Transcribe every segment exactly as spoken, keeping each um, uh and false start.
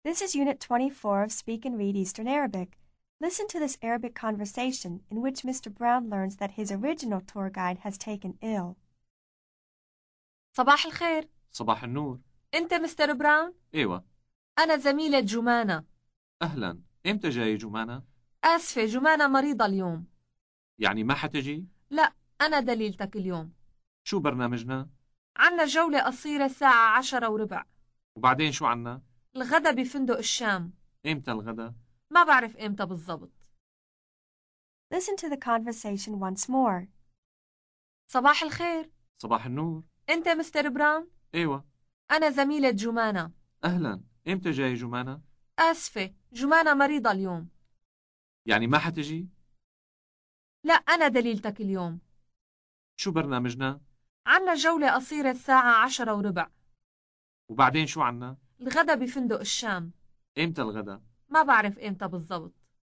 This is Unit twenty-four of Speak and Read Eastern Arabic. Listen to this Arabic conversation in which Mister Brown learns that his original tour guide has taken ill. صباح الخير. صباح النور. أنت مستر براون؟ ايوه. أنا زميلة جمانة. أهلا، إمتى جاي جمانة؟ آسفة، جمانة مريضة اليوم. يعني ما حتجي؟ لا، أنا دليلتك اليوم. شو برنامجنا؟ عنا جولة قصيرة الساعة عشرة وربع. وبعدين شو عنا؟ الغدا بفندق الشام. إمتى الغدا؟ ما بعرف إمتى بالضبط. Listen to the conversation once more. صباح الخير. صباح النور. أنت مستر براون؟ ايوه. أنا زميلة جمانة. أهلا، إمتى جاي جمانة؟ آسفة، جمانة مريضة اليوم. يعني ما حتجي؟ لا، أنا دليلتك اليوم. شو برنامجنا؟ عنا جولة قصيرة الساعة عشرة وربع. وبعدين شو عنا؟ الغدا بفندق الشام. إمتى الغدا؟ ما بعرف إمتى بالضبط.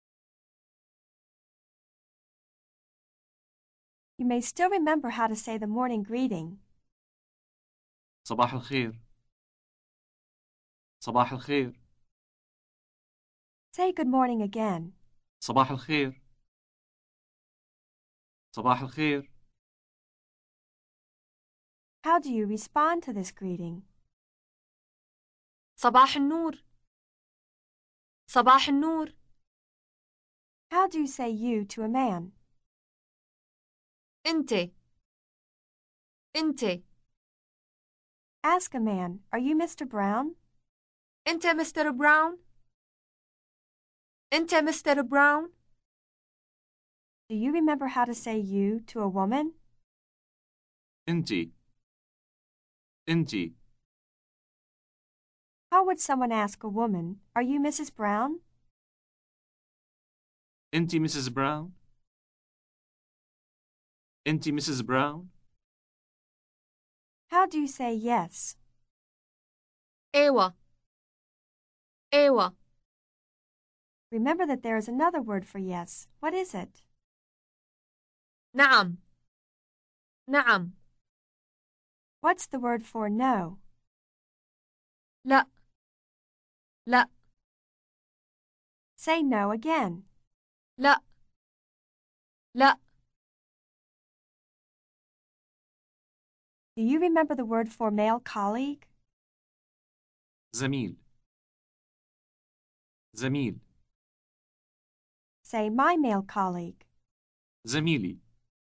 You may still remember how to say the morning greeting. صباح الخير. صباح الخير. Say good morning again. صباح الخير. صباح الخير. How do you respond to this greeting? صباح النور. صباح النور. How do you say you to a man? أنت. أنت. Ask a man, are you Mister Brown? أنت مستر براون؟ أنت مستر براون؟ Do you remember how to say you to a woman? إنتي. إنتي. How would someone ask a woman, are you Missus Brown? إنتي ميسيس براون؟ إنتي ميسيس براون؟ How do you say yes? أيوة. أيوة. Remember that there is another word for yes. What is it? نعم. نعم. What's the word for no? لا. لا. Say no again. لا. لا. Do you remember the word for male colleague? زميل. زميل. Say my male colleague. زميلي.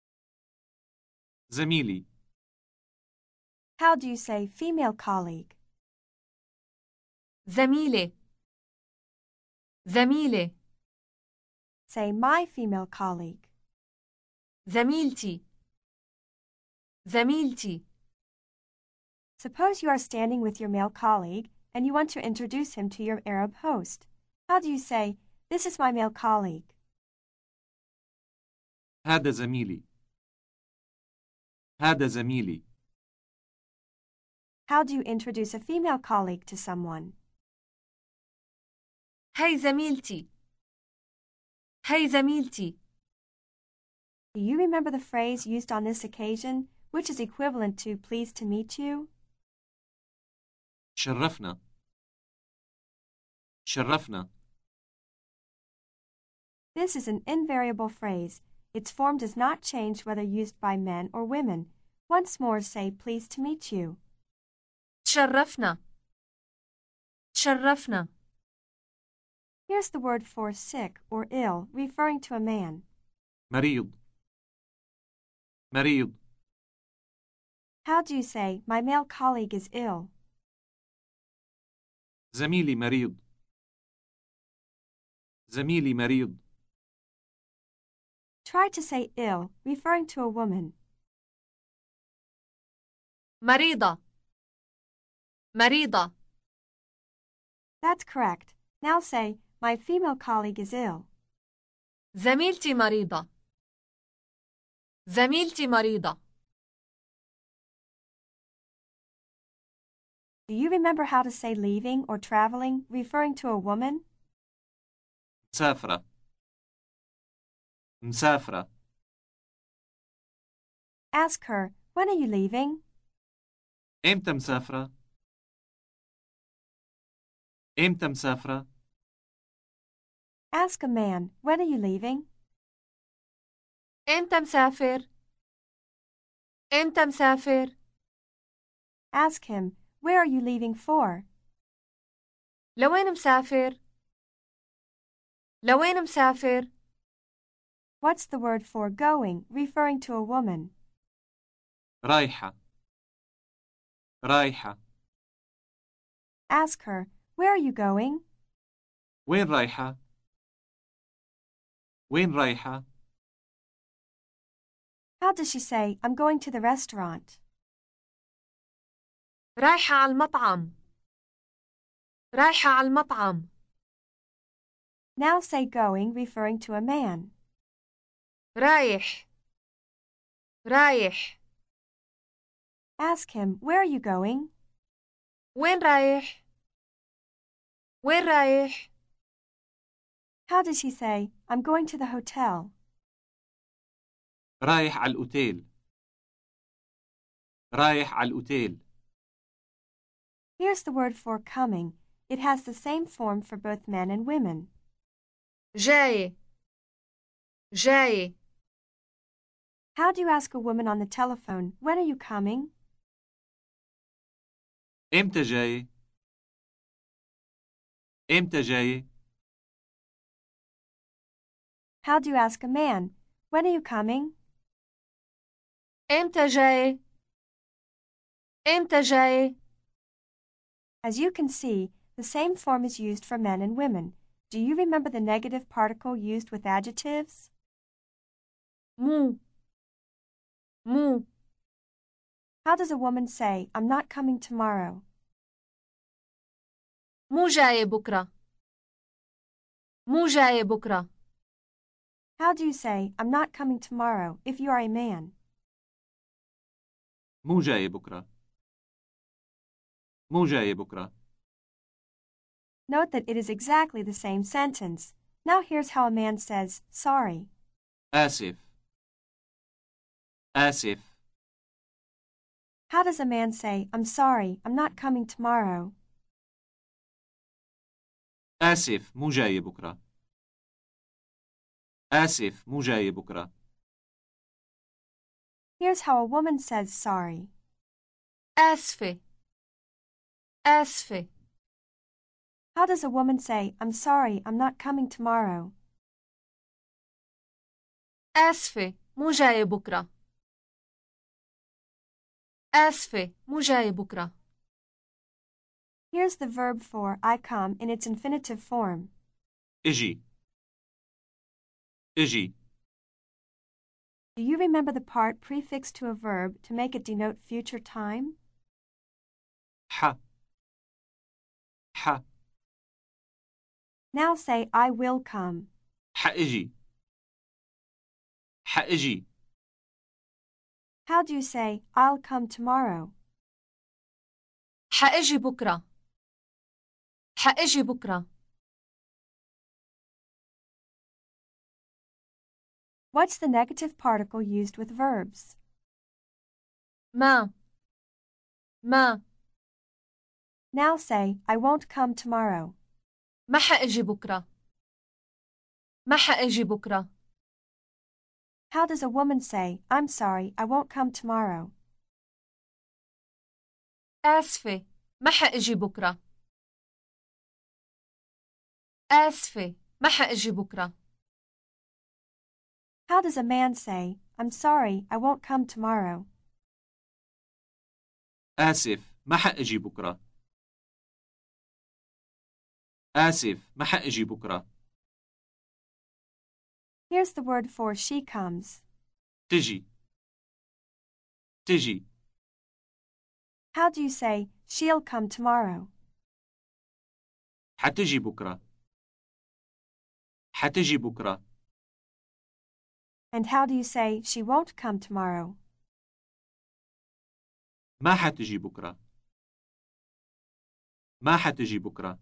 زميلي. How do you say female colleague? زميلة. زميلة. Say my female colleague. زميلتي. زميلتي. Suppose you are standing with your male colleague and you want to introduce him to your Arab host. How do you say, this is my male colleague? هذا زميلي. هذا زميلي. How do you introduce a female colleague to someone? هاي زميلتي. هاي زميلتي. Do you remember the phrase used on this occasion, which is equivalent to pleased to meet you? شرفنا. شرفنا. This is an invariable phrase. Its form does not change whether used by men or women. Once more say pleased to meet you. تشرفنا. تشرفنا. Here's the word for sick or ill, referring to a man. مريض. مريض. How do you say, my male colleague is ill? زميلي مريض. زميلي مريض. Try to say ill, referring to a woman. مريضة. مريضة. That's correct. Now say, my female colleague is ill. زميلتي مريضة. زميلتي مريضة. Do you remember how to say leaving or traveling, referring to a woman? مسافرة. مسافرة. Ask her, when are you leaving? إمتى مسافرة؟ إمتى مسافرة؟ Ask a man, when are you leaving? إمتى مسافر؟ إمتى مسافر؟ Ask him, where are you leaving for? لوين مسافر؟ لوين مسافر؟ What's the word for going, referring to a woman? رايحة رايحة. Ask her, where are you going? وين رايحة؟ وين رايحة؟ How does she say, I'm going to the restaurant? رايحة على المطعم. رايحة على المطعم. Now say going, referring to a man. رايح. رايح. Ask him, where are you going? وين رايح؟ وين رايح؟ How does he say, I'm going to the hotel? رايح على الأوتيل. رايح على الأوتيل. Here's the word for coming. It has the same form for both men and women. جاي. جاي. How do you ask a woman on the telephone, when are you coming? إمتى جاي؟ إمتى جاي؟ How do you ask a man, when are you coming? إمتى جاي؟ إمتى جاي؟ As you can see, the same form is used for men and women. Do you remember the negative particle used with adjectives? مو. مو. How does a woman say, I'm not coming tomorrow? مو جاي بكرة. مو جاي بكرة. How do you say, I'm not coming tomorrow, if you are a man? مو جاي بكرة. مو جاي بكرة. Note that it is exactly the same sentence. Now here's how a man says, sorry. آسف. آسف. How does a man say, I'm sorry, I'm not coming tomorrow? آسف مو جاي بكرة. آسف مو جاي بكرة. Here's how a woman says sorry. آسفة. آسفة. How does a woman say, I'm sorry, I'm not coming tomorrow? آسفة مو جاي بكرة. آسفة مو جاي بكرة. Here's the verb for I come in its infinitive form. إجي. إجي. Do you remember the part prefixed to a verb to make it denote future time? ح. ح. Now say, I will come. حأجي. حأجي. How do you say, I'll come tomorrow? حأجي بكرة. حأجي بكرة. What's the negative particle used with verbs? ما. ما. Now say, I won't come tomorrow. ما حأجي بكرة. ما حأجي بكرة. How does a woman say, I'm sorry, I won't come tomorrow? آسفة ما حأجي بكرة. آسفة ما حأجي بكرة. How does a man say, I'm sorry, I won't come tomorrow? آسف ما حأجي بكرة. آسف ما حأجي بكرة. Here's the word for she comes. تجي. تجي. How do you say, she'll come tomorrow? حتجي بكرة. حتجي بكرة. And how do you say, she won't come tomorrow? ما حتجي بكرة. ما حتجي بكرة.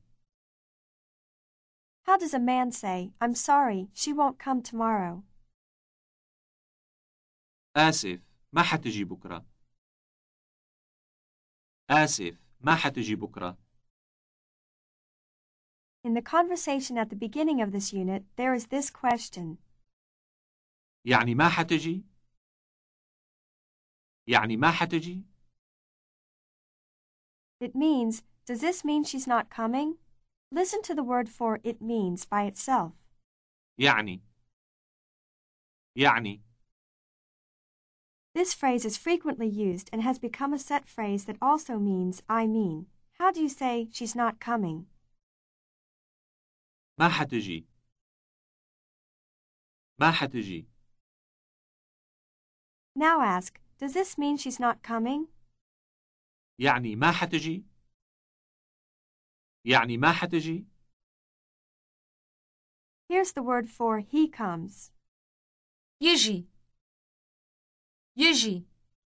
How does a man say, I'm sorry, she won't come tomorrow? آسف ما حتجي بكرة. آسف ما حتجي بكرة. In the conversation at the beginning of this unit, there is this question. يعني ما حتجي؟ يعني ما حتجي؟ It means, does this mean she's not coming? Listen to the word for it means by itself. يعني يعني This phrase is frequently used and has become a set phrase that also means I mean. How do you say she's not coming? ما حتجي ما حتجي Now ask, does this mean she's not coming? يعني ما حتجي يعني ما حتجي Here's the word for he comes. يجي يجي.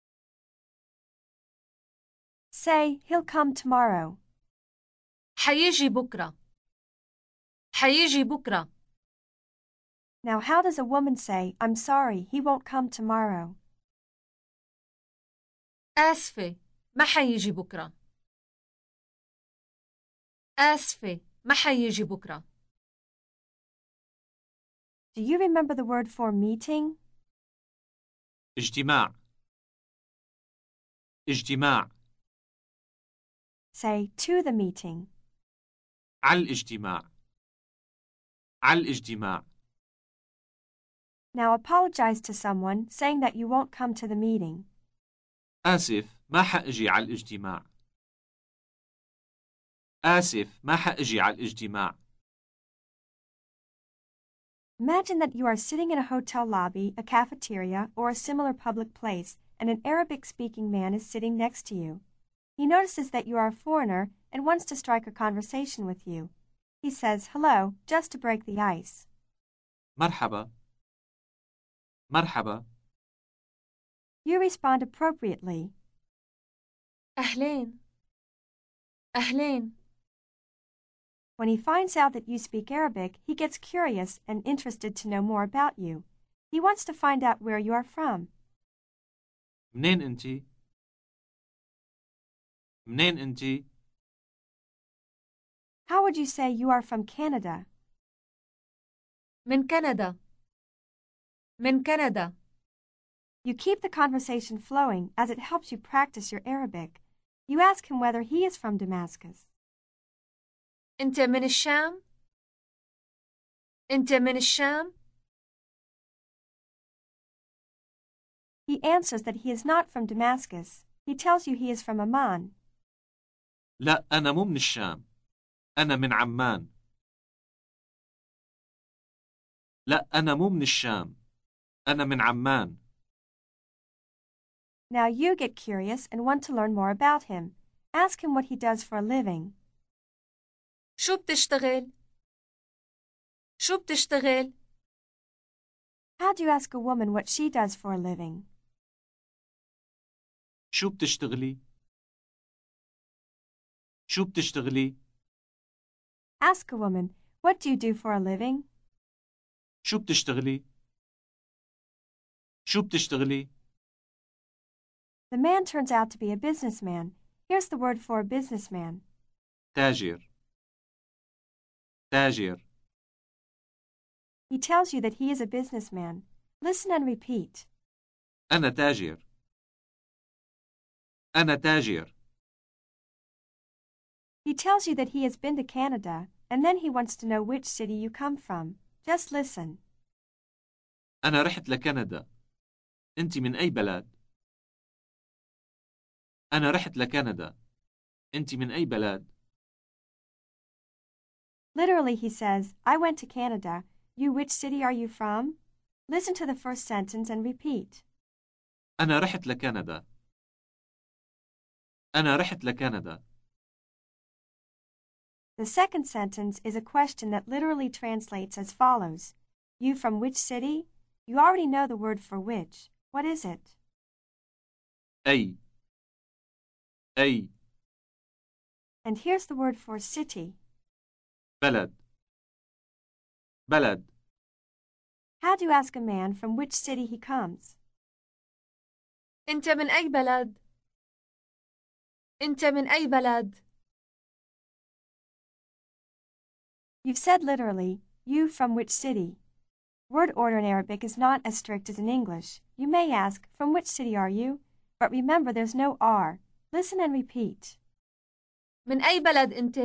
Say, he'll come tomorrow. حيجي بكرة حيجي بكرة. Now how does a woman say, I'm sorry, he won't come tomorrow? آسفة ما حيجي بكرة آسفة ما حيجي بكرة. Do you remember the word for meeting? اجتماع اجتماع Say, to the meeting. على الاجتماع على الاجتماع. Now apologize to someone, saying that you won't come to the meeting. آسف ما حأجي على الاجتماع آسف ما حأجي على الاجتماع. Imagine that you are sitting in a hotel lobby, a cafeteria, or a similar public place, and an Arabic-speaking man is sitting next to you. He notices that you are a foreigner and wants to strike a conversation with you. He says, hello, just to break the ice. مرحبا مرحبا. You respond appropriately. أهلين أهلين. When he finds out that you speak Arabic, he gets curious and interested to know more about you. He wants to find out where you are from. منين أنتِ؟ منين أنتِ؟ How would you say you are from Canada? من كندا من كندا. You keep the conversation flowing as it helps you practice your Arabic. You ask him whether he is from Damascus. أنت من الشام؟ أنت من الشام؟ He answers that he is not from Damascus. He tells you he is from Amman. لا أنا مو من الشام أنا من عمان. لا أنا مو من الشام أنا من عمان. Now you get curious and want to learn more about him. Ask him what he does for a living. شو بتشتغل؟ شو بتشتغل؟ How do you ask a woman what she does for a living? شو بتشتغلي؟ شو بتشتغلي؟ Ask a woman, what do you do for a living? شو بتشتغلي؟ شو بتشتغلي؟ The man turns out to be a businessman. Here's the word for a businessman. تاجر تاجر. He tells you that he is a businessman. Listen and repeat. أنا تاجر أنا تاجر. He tells you that he has been to Canada, and then he wants to know which city you come from. Just listen. أنا رحت لكندا. أنت من أي بلد؟ أنا رحت لكندا. أنت من أي بلد؟ Literally, he says, I went to Canada. You, which city are you from? Listen to the first sentence and repeat. أنا رحت لكندا. أنا رحت لكندا. The second sentence is a question that literally translates as follows. You from which city? You already know the word for which. What is it? أي أي. And here's the word for city. بلد بلد. How do you ask a man from which city he comes? أنت من أي بلد؟ أنت من أي بلد؟ You've said literally, you from which city? Word order in Arabic is not as strict as in English. You may ask, from which city are you? But remember there's no R. Listen and repeat. من أي بلد أنت؟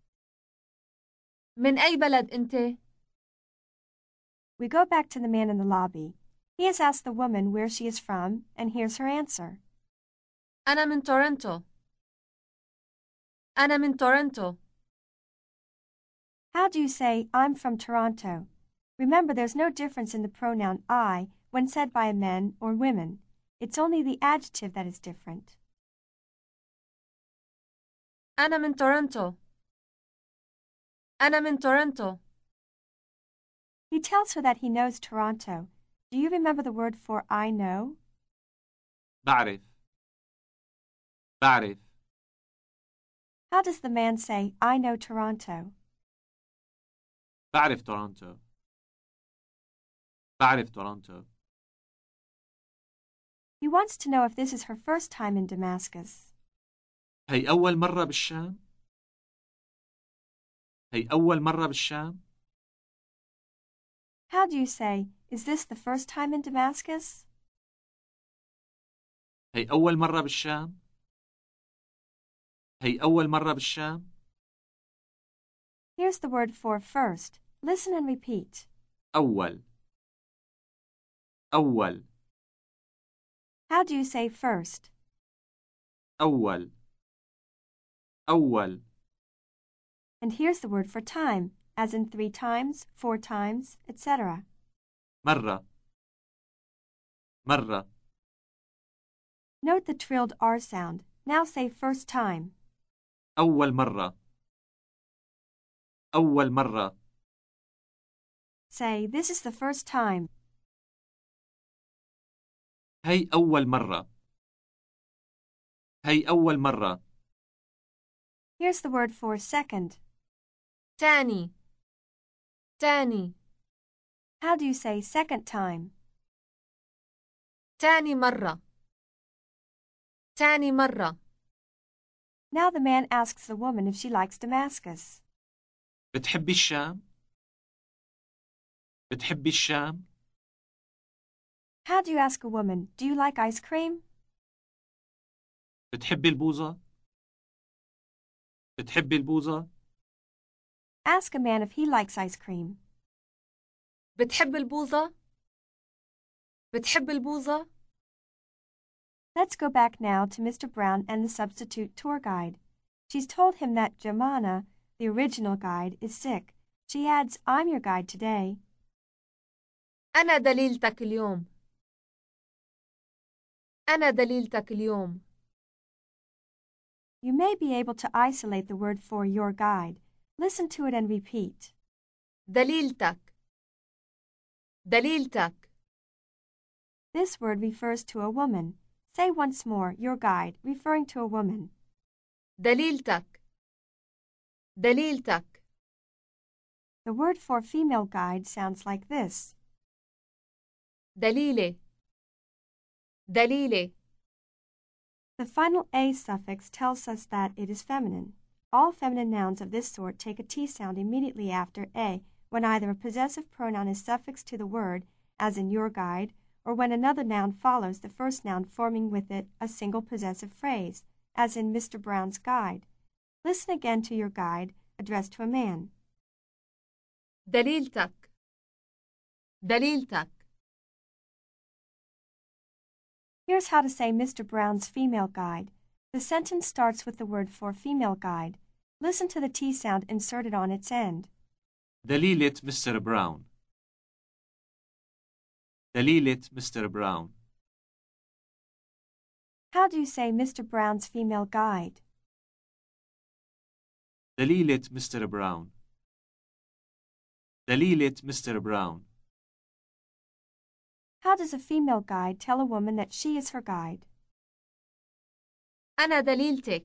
من أي بلد أنت؟ We go back to the man in the lobby. He has asked the woman where she is from, and here's her answer. أنا من تورنتو. أنا من تورنتو. How do you say, I'm from Toronto? Remember, there's no difference in the pronoun I when said by men or women. It's only the adjective that is different. أنا من تورنتو. أنا من تورنتو. He tells her that he knows Toronto. Do you remember the word for I know? بعرف. بعرف. How does the man say, I know Toronto? بعرف تورونتو. بعرف تورونتو. He wants to know if this is her first time in Damascus. هي أول مرة بالشام؟ هي أول مرة بالشام؟ How do you say, is this the first time in Damascus? هي أول مرة بالشام؟ هي أول مرة بالشام؟ Here's the word for first. Listen and repeat. أول. أول. How do you say first? أول. أول. And here's the word for time, as in three times, four times, et cetera. مرة. مرة. Note the trilled R sound. Now say first time. أول مرة. أول مرة. Say, this is the first time. هي أول مرة. هي أول مرة. Here's the word for second. تاني. تاني. How do you say second time? تاني مرة. تاني مرة. Now the man asks the woman if she likes Damascus. بتحبي الشام؟ بتحبي الشام؟ How do you ask a woman, do you like ice cream? بتحبي البوظة؟ بتحبي البوظة؟ Ask a man if he likes ice cream. بتحب البوظة؟ بتحب البوظة؟ Let's go back now to Mister Brown and the substitute tour guide. She's told him that Jemana, the original guide, is sick. She adds, I'm your guide today. أنا دليلتك اليوم. أنا دليلتك اليوم. You may be able to isolate the word for your guide. Listen to it and repeat. دليلتك. دليلتك. This word refers to a woman. Say once more, your guide, referring to a woman. دليلتك. دليلتك. The word for female guide sounds like this. دليلة. دليلة. The final A suffix tells us that it is feminine. All feminine nouns of this sort take a T sound immediately after A when either a possessive pronoun is suffixed to the word, as in your guide, or when another noun follows the first noun forming with it a single possessive phrase, as in Mister Brown's guide. Listen again to your guide, addressed to a man. دليلتك. دليلتك. Here's how to say Mister Brown's female guide. The sentence starts with the word for female guide. Listen to the T sound inserted on its end. دليلة مستر براون. دليلة مستر براون. How do you say Mister Brown's female guide? دليلة مستر براون. دليلة مستر براون. How does a female guide tell a woman that she is her guide? أنا دليلتك.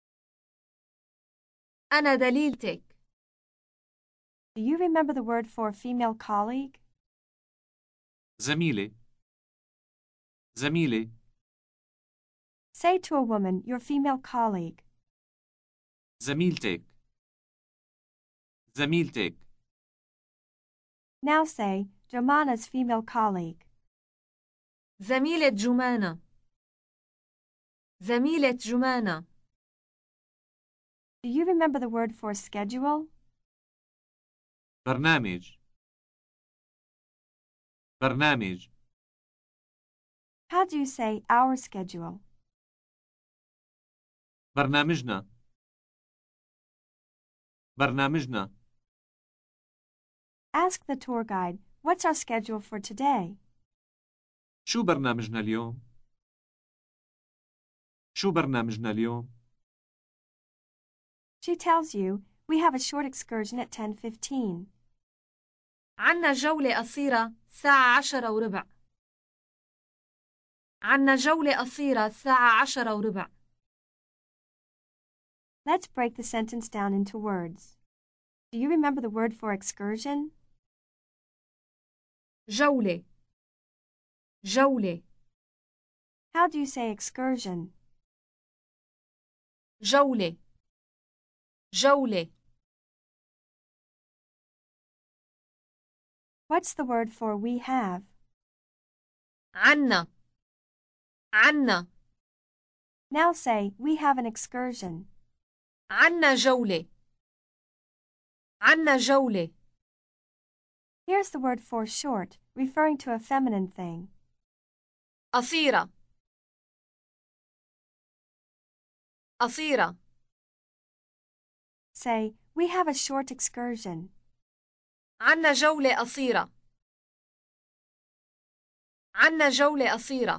أنا دليلتك. Do you remember the word for female colleague? زميلة. زميلة. Say to a woman, your female colleague. زميلتك. زميلتك. Now say Jomana's female colleague. زميلة جمانة. زميلة جمانة. Do you remember the word for schedule? برنامج. برنامج. How do you say our schedule? برنامجنا. برنامجنا. Ask the tour guide, what's our schedule for today? شو برنامجنا اليوم؟ شو برنامجنا اليوم؟ She tells you, we have a short excursion at ten fifteen. عنا جولة قصيرة الساعة عشرة وربع. عنا جولة قصيرة الساعة عشرة وربع. Let's break the sentence down into words. Do you remember the word for excursion? جولة. جولة. How do you say excursion? جولة. جولة. What's the word for we have? عنا. عنا. Now say, we have an excursion. عنا جولة. عنا جولة. Here's the word for short, referring to a feminine thing. قصيرة. قصيرة. Say, we have a short excursion. عنا جولة قصيرة. عنا جولة قصيرة.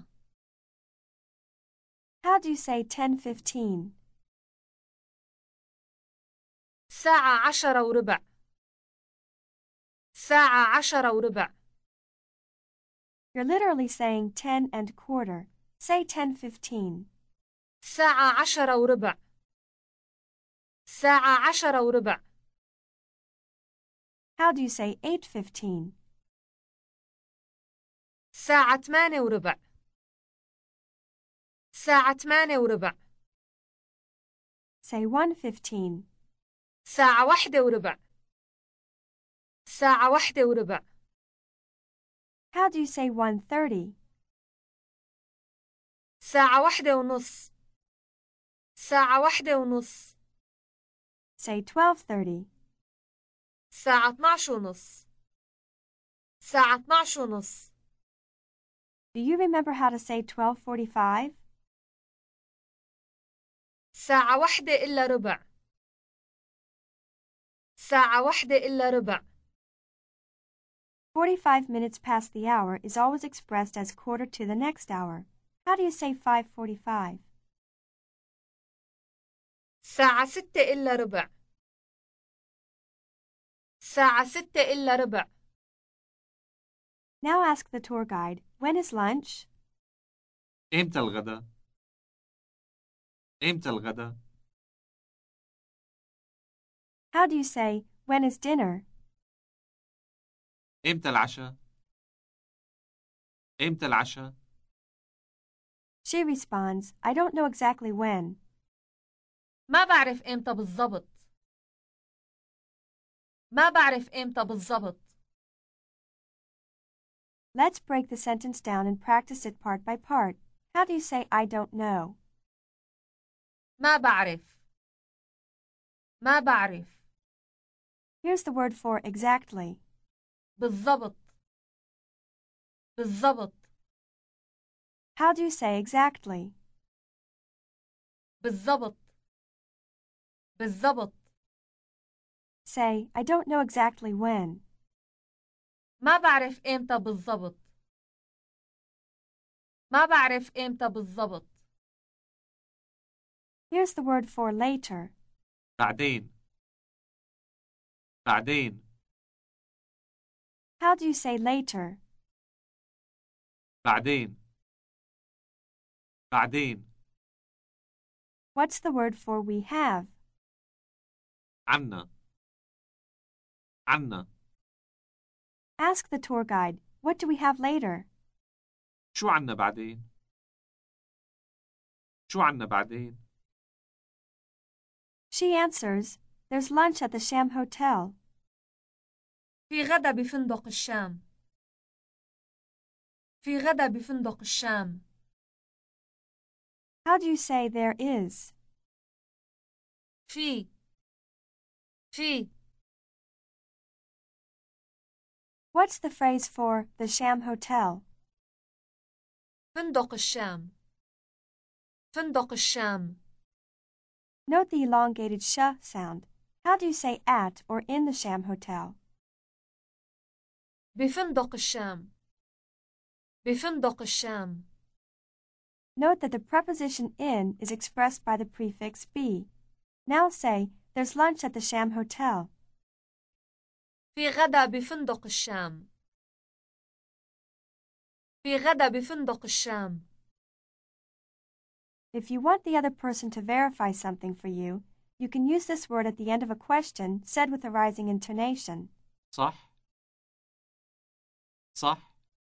How do you say ten fifteen? الساعة عشرة وربع. الساعة عشرة وربع. You're literally saying ten and quarter. Say ten fifteen. الساعة عشرة وربع. الساعة عشرة وربع. How do you say eight fifteen? الساعة ثمانية وربع. الساعة ثمانية وربع. Say one fifteen. الساعة واحدة وربع. الساعة واحدة وربع. How do you say one thirty? الساعة واحدة ونص. الساعة واحدة ونص. Say twelve thirty. الساعة اثناشر ونص. الساعة اثناشر ونص. Do you remember how to say twelve forty-five? الساعة واحدة إلا ربع. الساعة واحدة إلا ربع. forty-five minutes past the hour is always expressed as quarter to the next hour. How do you say five forty-five? الساعة ستة إلا ربع. الساعة ستة إلا ربع. Now ask the tour guide, when is lunch? إمتى الغداء؟ إمتى الغداء؟ How do you say, when is dinner? إمتى العشاء؟ إمتى العشاء؟ She responds, I don't know exactly when. ما بعرف إمتى بالضبط. ما بعرف إمتى بالضبط. Let's break the sentence down and practice it part by part. How do you say, I don't know? ما بعرف. ما بعرف. Here's the word for exactly. بالضبط. بالضبط. How do you say exactly? بالضبط. بالضبط. Say, I don't know exactly when. ما بعرف إمتى بالضبط. ما بعرف إمتى بالضبط. Here's the word for later. بعدين. بعدين. How do you say later? بعدين. بعدين. What's the word for we have? عنا. عنا. Ask the tour guide, what do we have later? شو عنا بعدين؟ شو عنا بعدين؟ She answers, there's lunch at the Sham Hotel. في غدا بفندق الشام. في غدا بفندق الشام. How do you say there is? في في What's the phrase for the Sham Hotel? فندق الشام. فندق الشام. Note the elongated sh sound. How do you say at or in the Sham Hotel? بفندق الشام. بفندق الشام. Note that the preposition in is expressed by the prefix be. Now say, there's lunch at the Sham Hotel. في غدا بفندق الشام. في غدا بفندق الشام. If you want the other person to verify something for you, you can use this word at the end of a question said with a rising intonation. صح. صح.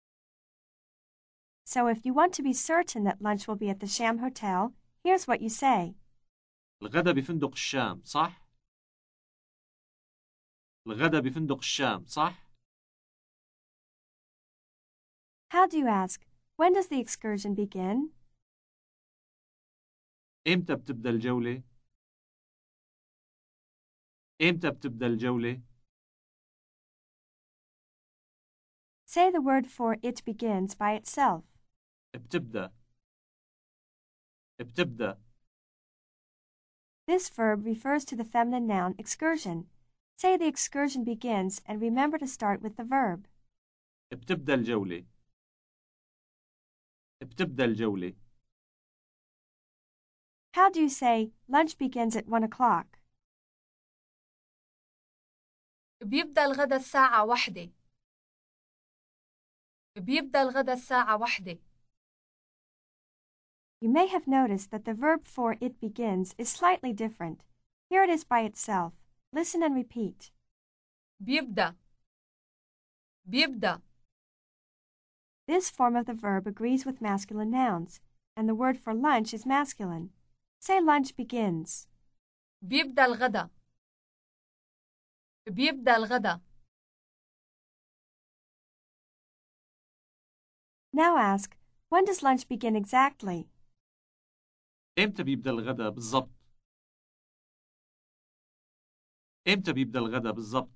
So if you want to be certain that lunch will be at the Sham Hotel, here's what you say. الغدا بفندق الشام صح؟ الغدا بفندق الشام صح؟ How do you ask, when does the excursion begin? إمتى بتبدأ الجولة؟ إمتى بتبدأ الجولة؟ Say the word for it begins by itself. بتبدأ. بتبدأ. This verb refers to the feminine noun excursion. Say the excursion begins and remember to start with the verb. بتبدأ الجولة. بتبدأ الجولة. How do you say lunch begins at one o'clock? بيبدأ الغدا الساعة واحدة. بيبدأ الغدا الساعة واحدة. You may have noticed that the verb for it begins is slightly different. Here it is by itself. Listen and repeat. بيبدأ. بيبدأ. This form of the verb agrees with masculine nouns, and the word for lunch is masculine. Say lunch begins. بيبدأ الغدا. بيبدأ الغدا. Now ask, when does lunch begin exactly? إمتى بيبدأ الغدا بالضبط؟ إمتى بيبدأ الغدا بالضبط؟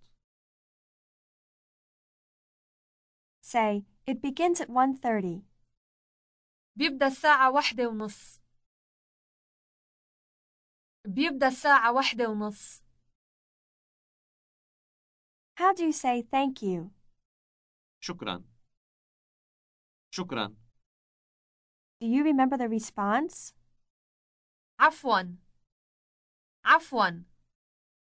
Say, it begins at one thirty. بيبدأ الساعة واحدة ونص. بيبدأ الساعة واحدة ونص. How do you say thank you? شكرا. شكرا. Do you remember the response? عفواً. عفواً.